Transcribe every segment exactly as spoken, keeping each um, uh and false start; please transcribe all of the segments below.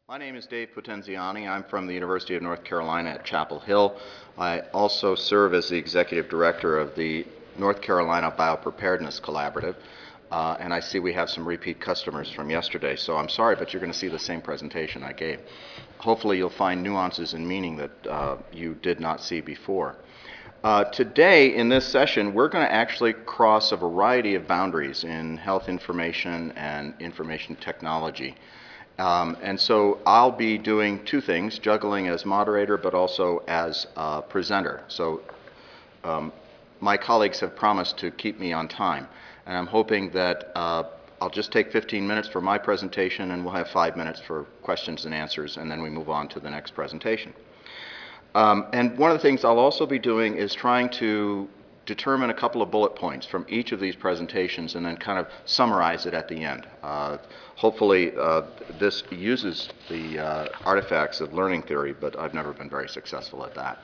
My name is Dave Potenziani. I'm from the University of North Carolina at Chapel Hill. I also serve as the Executive Director of the North Carolina Biopreparedness Collaborative, uh, and I see we have some repeat customers from yesterday, so I'm sorry, but you're going to see the same presentation I gave. Hopefully you'll find nuances and meaning that uh, you did not see before. Uh, today, in this session, we're going to actually cross a variety of boundaries in health information and information technology. Um, and so I'll be doing two things, juggling as moderator but also as uh, presenter. So um, my colleagues have promised to keep me on time, and I'm hoping that uh, I'll just take fifteen minutes for my presentation and we'll have five minutes for questions and answers, and then we move on to the next presentation. Um, and one of the things I'll also be doing is trying to determine a couple of bullet points from each of these presentations and then kind of summarize it at the end. Uh, hopefully uh, this uses the uh, artifacts of learning theory, but I've never been very successful at that.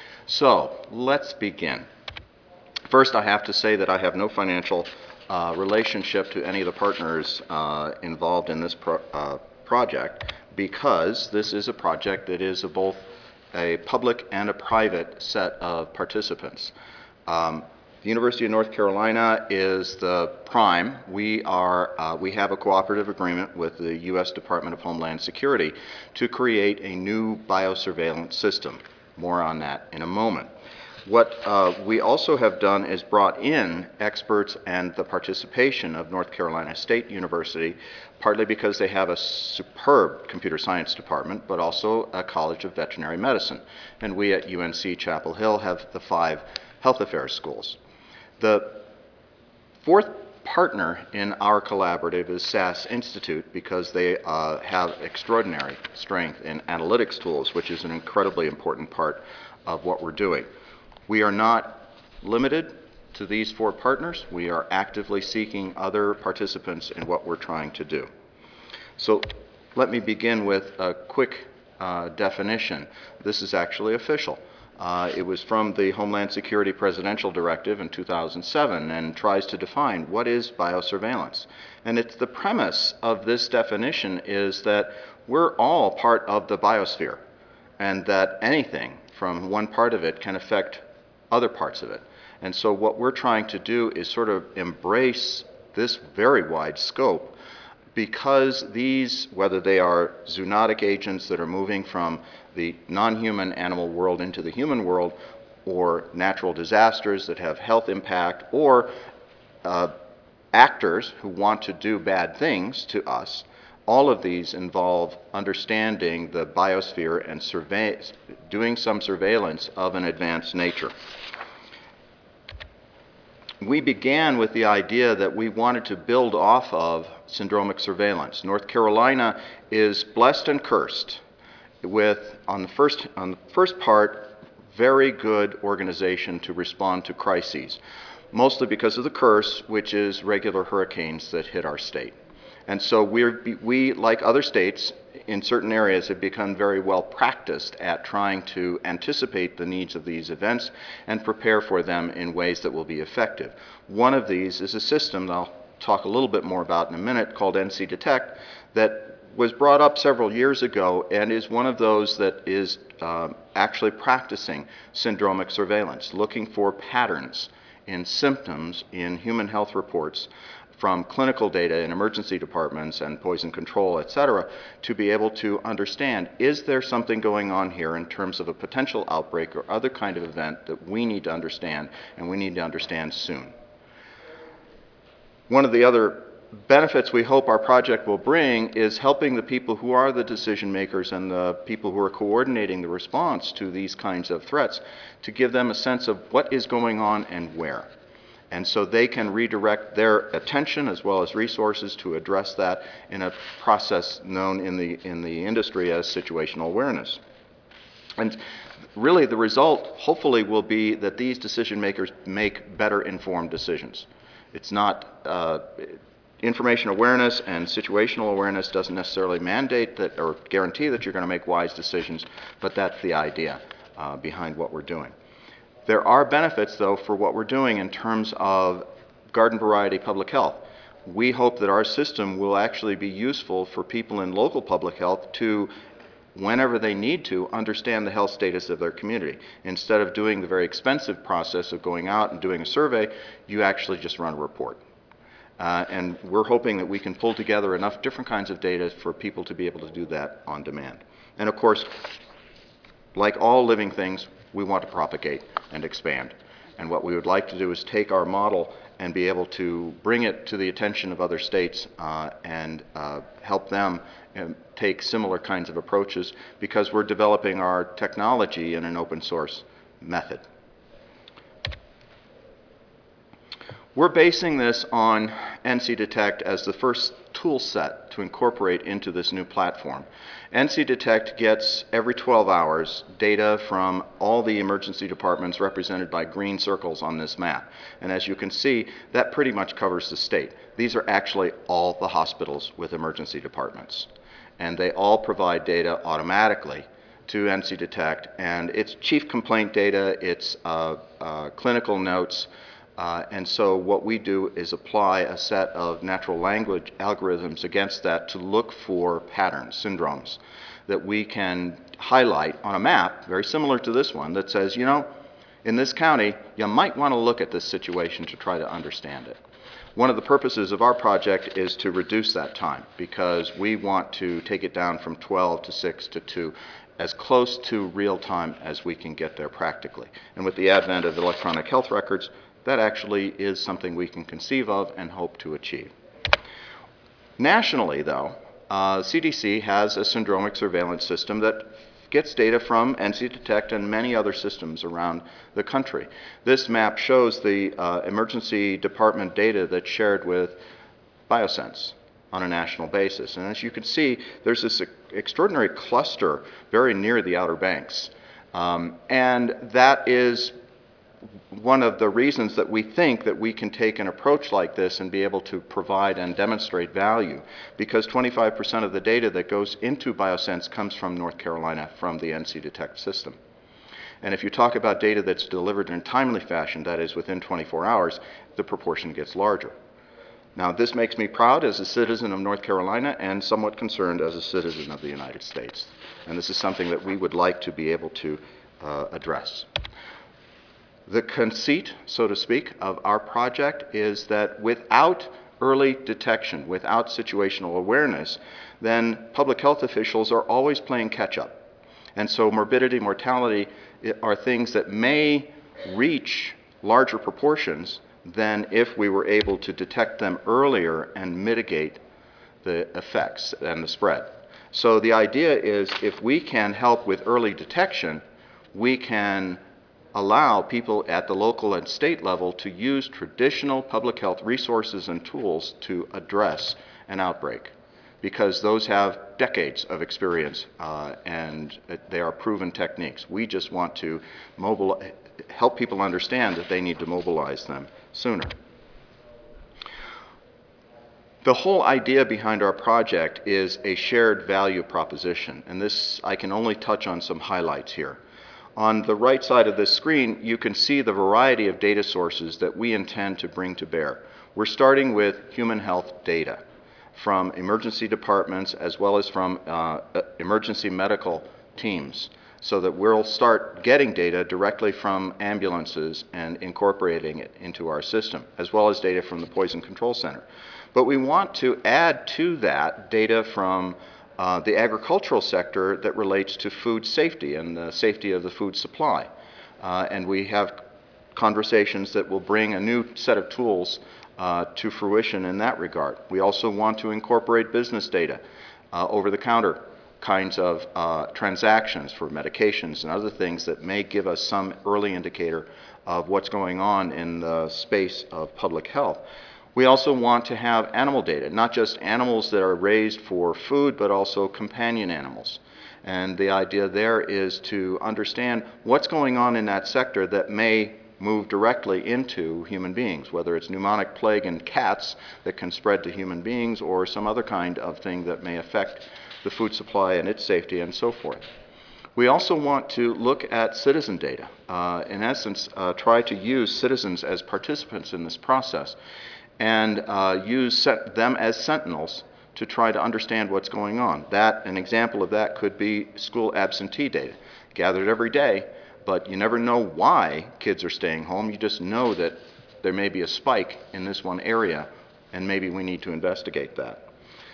So let's begin. First, I have to say that I have no financial uh, relationship to any of the partners uh, involved in this pro uh, project, because this is a project that is a both a public and a private set of participants. Um, the University of North Carolina is the prime. We, are, uh, we have a cooperative agreement with the U S Department of Homeland Security to create a new biosurveillance system. More on that in a moment. What uh, we also have done is brought in experts and the participation of North Carolina State University, partly because they have a superb computer science department, but also a College of Veterinary Medicine. And we at U N C Chapel Hill have the five health affairs schools. The fourth partner in our collaborative is S A S Institute, because they uh, have extraordinary strength in analytics tools, which is an incredibly important part of what we're doing. We are not limited to these four partners. We are actively seeking other participants in what we're trying to do. So let me begin with a quick uh, definition. This is actually official. Uh, it was from the Homeland Security Presidential Directive in two thousand seven and tries to define what is biosurveillance. And it's the premise of this definition is that we're all part of the biosphere, and that anything from one part of it can affect other parts of it. And so what we're trying to do is sort of embrace this very wide scope, because these, whether they are zoonotic agents that are moving from the non-human animal world into the human world, or natural disasters that have health impact, or uh, actors who want to do bad things to us, all of these involve understanding the biosphere and survey, doing some surveillance of an advanced nature. We began with the idea that we wanted to build off of syndromic surveillance. North Carolina is blessed and cursed with, on the first, on the first part, very good organization to respond to crises, mostly because of the curse, which is regular hurricanes that hit our state. And so we're, we, like other states, in certain areas have become very well practiced at trying to anticipate the needs of these events and prepare for them in ways that will be effective. One of these is a system that I'll talk a little bit more about in a minute, called N C Detect, that was brought up several years ago and is one of those that is uh, actually practicing syndromic surveillance, looking for patterns in symptoms in human health reports from clinical data in emergency departments and poison control, et cetera, to be able to understand, is there something going on here in terms of a potential outbreak or other kind of event that we need to understand, and we need to understand soon. One of the other benefits we hope our project will bring is helping the people who are the decision makers and the people who are coordinating the response to these kinds of threats, to give them a sense of what is going on and where. And so they can redirect their attention as well as resources to address that in a process known in the, in the industry as situational awareness. And really the result, hopefully, will be that these decision makers make better informed decisions. It's not, uh, information awareness and situational awareness doesn't necessarily mandate that or guarantee that you're going to make wise decisions, but that's the idea uh, behind what we're doing. There are benefits, though, for what we're doing in terms of garden variety public health. we hope that our system will actually be useful for people in local public health to, whenever they need to, understand the health status of their community. Instead of doing the very expensive process of going out and doing a survey, you actually just run a report. Uh, and we're hoping that we can pull together enough different kinds of data for people to be able to do that on demand. And of course, like all living things, we want to propagate and expand. And what we would like to do is take our model and be able to bring it to the attention of other states uh, and uh, help them um, take similar kinds of approaches, because we're developing our technology in an open source method. We're basing this on N C Detect as the first tool set to incorporate into this new platform. N C Detect gets every twelve hours data from all the emergency departments represented by green circles on this map. And as you can see, that pretty much covers the state. These are actually all the hospitals with emergency departments. And they all provide data automatically to N C Detect. And it's chief complaint data, it's uh, uh, clinical notes. Uh, and so what we do is apply a set of natural language algorithms against that to look for patterns, syndromes, that we can highlight on a map, very similar to this one, that says, you know, in this county, you might want to look at this situation to try to understand it. One of the purposes of our project is to reduce that time, because we want to take it down from twelve to six to two, as close to real time as we can get there practically. And with the advent of electronic health records, that actually is something we can conceive of and hope to achieve. Nationally, though, uh, C D C has a syndromic surveillance system that gets data from N C Detect and many other systems around the country. This map shows the uh, emergency department data that's shared with Biosense on a national basis. And as you can see, there's this extraordinary cluster very near the Outer Banks. Um, and that is one of the reasons that we think that we can take an approach like this and be able to provide and demonstrate value, because twenty-five percent of the data that goes into Biosense comes from North Carolina, from the N C Detect system. And if you talk about data that's delivered in a timely fashion, that is within twenty-four hours, the proportion gets larger. Now, this makes me proud as a citizen of North Carolina and somewhat concerned as a citizen of the United States. And this is something that we would like to be able to uh, address. The conceit, so to speak, of our project is that without early detection, without situational awareness, then public health officials are always playing catch-up. And so morbidity, mortality are things that may reach larger proportions than if we were able to detect them earlier and mitigate the effects and the spread. So the idea is, if we can help with early detection, we can allow people at the local and state level to use traditional public health resources and tools to address an outbreak, because those have decades of experience uh, and they are proven techniques. We just want to mobile, help people understand that they need to mobilize them sooner. The whole idea behind our project is a shared value proposition, and this, I can only touch on some highlights here. On the right side of this screen, you can see the variety of data sources that we intend to bring to bear. We're starting with human health data from emergency departments as well as from uh, emergency medical teams, so that we'll start getting data directly from ambulances and incorporating it into our system, as well as data from the Poison Control Center. But we want to add to that data from Uh, the agricultural sector that relates to food safety and the safety of the food supply. Uh, and we have conversations that will bring a new set of tools uh, to fruition in that regard. We also want to incorporate business data, uh, over-the-counter kinds of uh, transactions for medications and other things that may give us some early indicator of what's going on in the space of public health. We also want to have animal data, not just animals that are raised for food, but also companion animals. And the idea there is to understand what's going on in that sector that may move directly into human beings, whether it's pneumonic plague in cats that can spread to human beings, or some other kind of thing that may affect the food supply and its safety and so forth. We also want to look at citizen data. Uh, in essence, uh, try to use citizens as participants in this process. and uh, use set them as sentinels to try to understand what's going on. That, an example of that could be school absentee data, gathered every day, but you never know why kids are staying home. You just know that there may be a spike in this one area, and maybe we need to investigate that.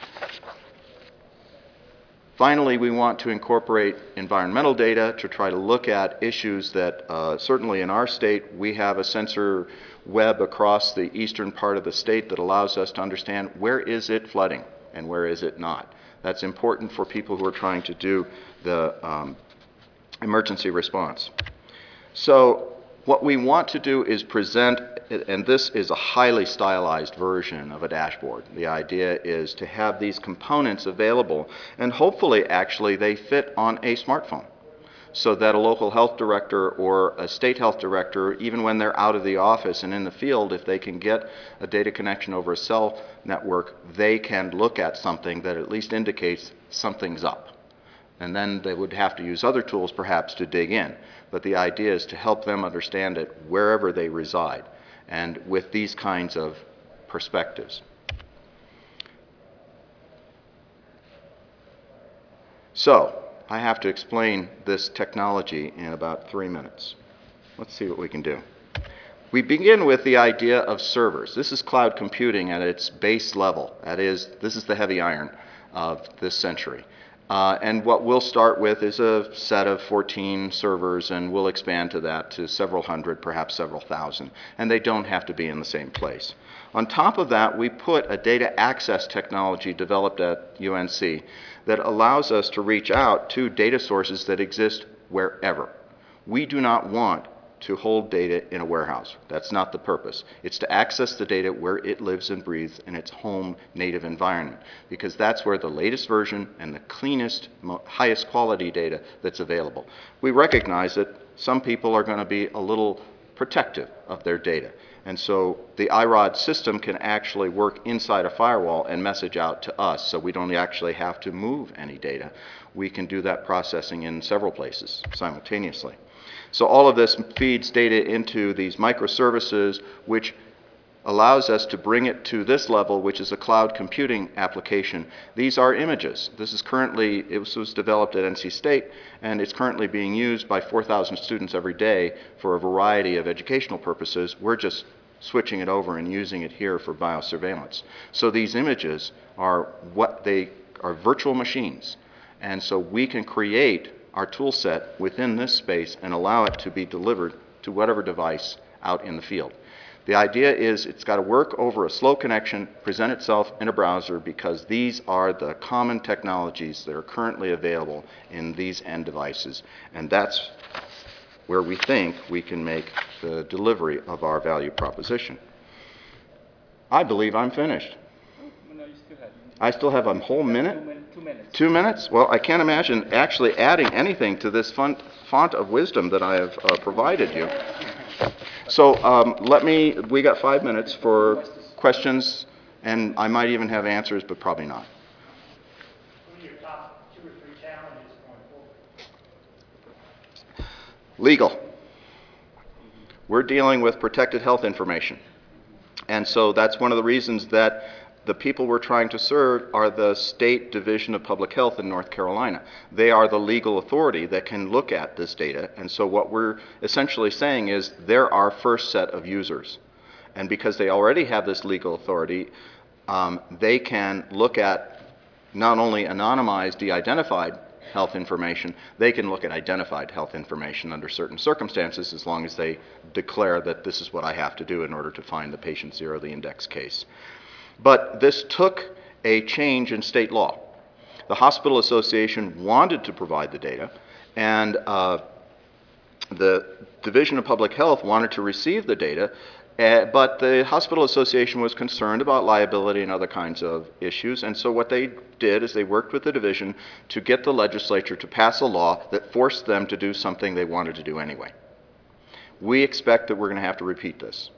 Finally, we want to incorporate environmental data to try to look at issues that uh, certainly in our state, we have a sensor web across the eastern part of the state that allows us to understand where is it flooding and where is it not. That's important for people who are trying to do the um, emergency response. So what we want to do is present, and this is a highly stylized version of a dashboard. The idea is to have these components available, and hopefully actually they fit on a smartphone, so that a local health director or a state health director, even when they're out of the office and in the field, if they can get a data connection over a cell network, they can look at something that at least indicates something's up. And then they would have to use other tools perhaps to dig in. But the idea is to help them understand it wherever they reside, and with these kinds of perspectives. So, I have to explain this technology in about three minutes. Let's see what we can do. We begin with the idea of servers. This is cloud computing at its base level. That is, this is the heavy iron of this century. Uh, and what we'll start with is a set of fourteen servers, and we'll expand to that to several hundred, perhaps several thousand. And they don't have to be in the same place. On top of that, we put a data access technology developed at U N C that allows us to reach out to data sources that exist wherever. We do not want to hold data in a warehouse. That's not the purpose. It's to access the data where it lives and breathes in its home native environment, because that's where the latest version and the cleanest, highest quality data that's available. We recognize that some people are going to be a little protective of their data. And so the I R O D system can actually work inside a firewall and message out to us, so we don't actually have to move any data. We can do that processing in several places simultaneously. So all of this feeds data into these microservices, which allows us to bring it to this level, which is a cloud computing application. These are images. This is currently, it was developed at N C State, and it's currently being used by four thousand students every day for a variety of educational purposes. We're just switching it over and using it here for biosurveillance. So these images are what they are, virtual machines. And so we can create our tool set within this space and allow it to be delivered to whatever device out in the field. The idea is it's got to work over a slow connection, present itself in a browser, because these are the common technologies that are currently available in these end devices. And that's where we think we can make the delivery of our value proposition. I believe I'm finished. No, you still have. I still have a whole minute? Two, min two minutes. Two minutes? Well, I can't imagine actually adding anything to this font, font of wisdom that I have uh, provided you. So um, let me, we got five minutes for questions, and I might even have answers, but probably not. What are your top two or three challenges going forward? Legal. We're dealing with protected health information. And so that's one of the reasons that the people we're trying to serve are the State Division of Public Health in North Carolina. They are the legal authority that can look at this data. And so what we're essentially saying is they're our first set of users. And because they already have this legal authority, um, they can look at not only anonymized, de-identified health information, they can look at identified health information under certain circumstances, as long as they declare that this is what I have to do in order to find the patient zero the index case. But this took a change in state law. The Hospital Association wanted to provide the data, and uh, the Division of Public Health wanted to receive the data, uh, but the Hospital Association was concerned about liability and other kinds of issues, and so what they did is they worked with the division to get the legislature to pass a law that forced them to do something they wanted to do anyway. We expect that we're going to have to repeat this.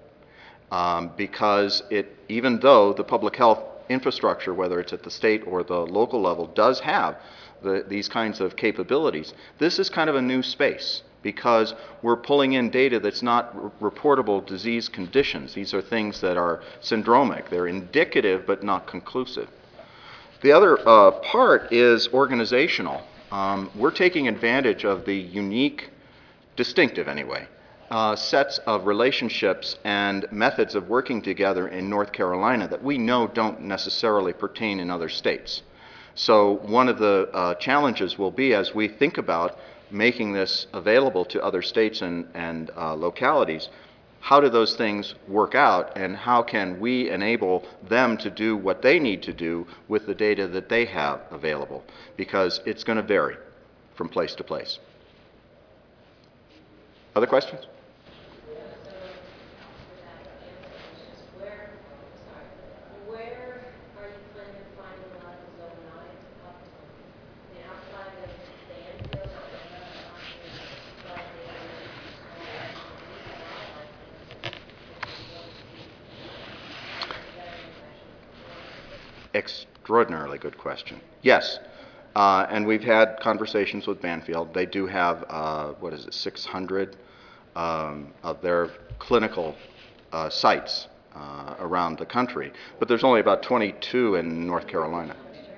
Um, because it, even though the public health infrastructure, whether it's at the state or the local level, does have the, these kinds of capabilities, this is kind of a new space. because we're pulling in data that's not r- reportable disease conditions. These are things that are syndromic. They're indicative but not conclusive. The other uh, part is organizational. Um, we're taking advantage of the unique, distinctive anyway, uh, sets of relationships and methods of working together in North Carolina that we know don't necessarily pertain in other states. So one of the uh, challenges will be, as we think about making this available to other states and, and uh, localities, how do those things work out, and how can we enable them to do what they need to do with the data that they have available? Because it's going to vary from place to place. Other questions? Extraordinarily good question. Yes, uh, and we've had conversations with Banfield. They do have, uh, what is it, six hundred um, of their clinical uh, sites uh, around the country, but there's only about twenty-two in North Carolina.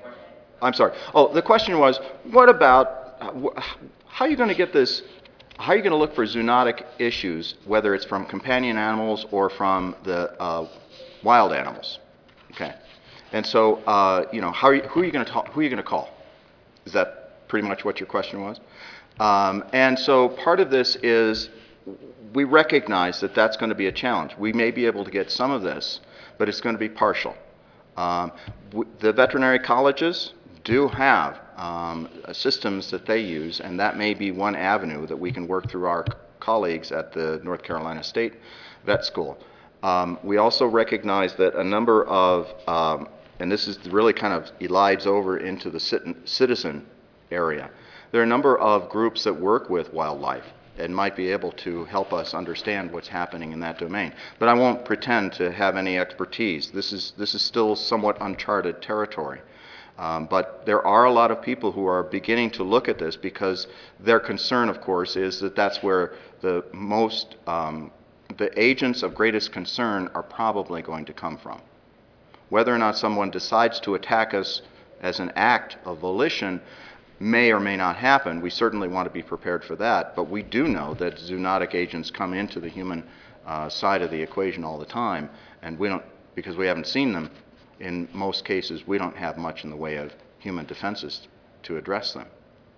I'm sorry. Oh, the question was, what about, uh, wh- how are you going to get this, how are you going to look for zoonotic issues, whether it's from companion animals or from the uh, wild animals? Okay. And so, uh, you know, how are you, who are you going to talk, who are you going to call? Is that pretty much what your question was? Um, and so part of this is we recognize that that's going to be a challenge. We may be able to get some of this, but it's going to be partial. Um, w- the veterinary colleges do have um, systems that they use, and that may be one avenue that we can work through our c- colleagues at the North Carolina State Vet School. Um, we also recognize that a number of, um, and this is really kind of elides over into the cit- citizen area, there are a number of groups that work with wildlife and might be able to help us understand what's happening in that domain. But I won't pretend to have any expertise. This is, this is still somewhat uncharted territory. Um, but there are a lot of people who are beginning to look at this because their concern, of course, is that that's where the most, um, the agents of greatest concern are probably going to come from. Whether or not someone decides to attack us as an act of volition may or may not happen. We certainly want to be prepared for that, but we do know that zoonotic agents come into the human uh, side of the equation all the time, and we don't, because we haven't seen them, in most cases, we don't have much in the way of human defenses to address them.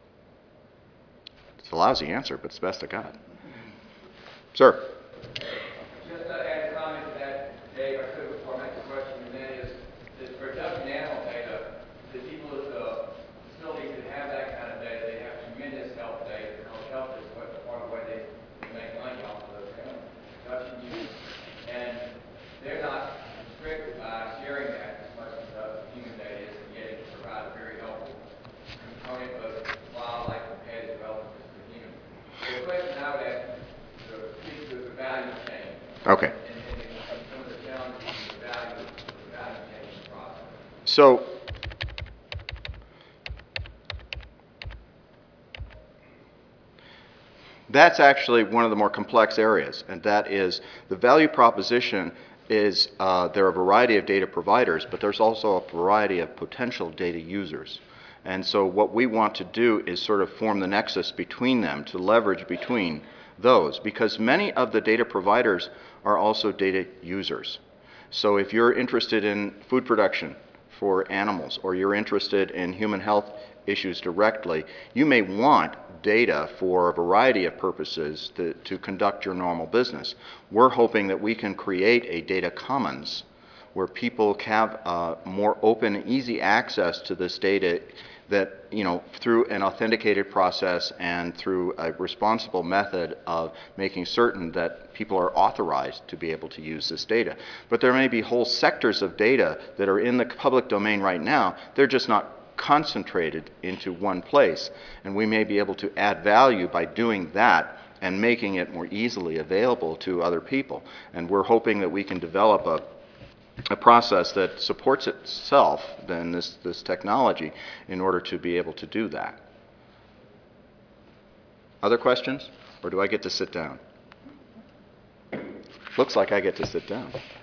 It's a lousy answer, but it's the best I got. Sir? Just to add a comment to that, Dave, I could before I make the question, and that is, that for adopting animal data, the people at the facilities that have that kind of data, they have tremendous health data, because health is what part of the way they make money off of those animal production units. And they're not restricted by sharing that as much as the human data is, and yet it can provide a very helpful component of wildlife and pet as well as the human. So the question I would ask to speak to the value chain. Okay. And, and, and some of the challenges in the value, the value chain process. So, that's actually one of the more complex areas, and that is the value proposition is uh, there are a variety of data providers, but there's also a variety of potential data users. And so what we want to do is sort of form the nexus between them, to leverage between those, because many of the data providers are also data users. So if you're interested in food production for animals, or you're interested in human health issues directly, you may want data for a variety of purposes to, to conduct your normal business. We're hoping that we can create a data commons where people have uh, more open, easy access to this data that, you know, through an authenticated process and through a responsible method of making certain that people are authorized to be able to use this data. But there may be whole sectors of data that are in the public domain right now. They're just not concentrated into one place, and we may be able to add value by doing that and making it more easily available to other people. And we're hoping that we can develop a a process that supports itself, then this, this technology, in order to be able to do that. Other questions? Or do I get to sit down? Looks like I get to sit down.